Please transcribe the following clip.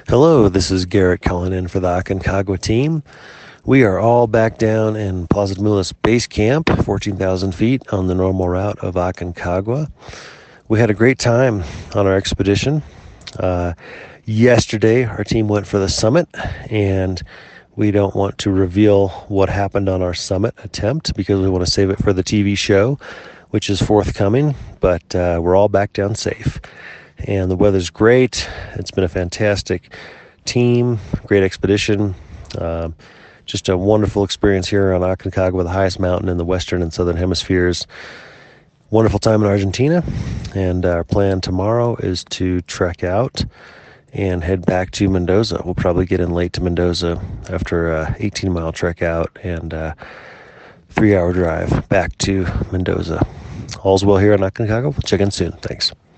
Hello, this is Garrett calling in for the Aconcagua team. We are all back down in Plaza de Mulas Base Camp, 14,000 feet on the normal route of Aconcagua. We had a great time on our expedition. Uh, Yesterday, our team went for the summit, and we don't want to reveal what happened on our summit attempt because we want to save it for the TV show, which is forthcoming, but we're all back down safe. And the weather's great. It's been a fantastic team, great expedition. Um, just a wonderful experience here on Aconcagua, the highest mountain in the western and southern hemispheres. Wonderful time in Argentina, and our plan tomorrow is to trek out and head back to Mendoza. We'll probably get in late to Mendoza after a 18-mile trek out and a 3-hour drive back to Mendoza. All's well here on Aconcagua. We'll check in soon. Thanks.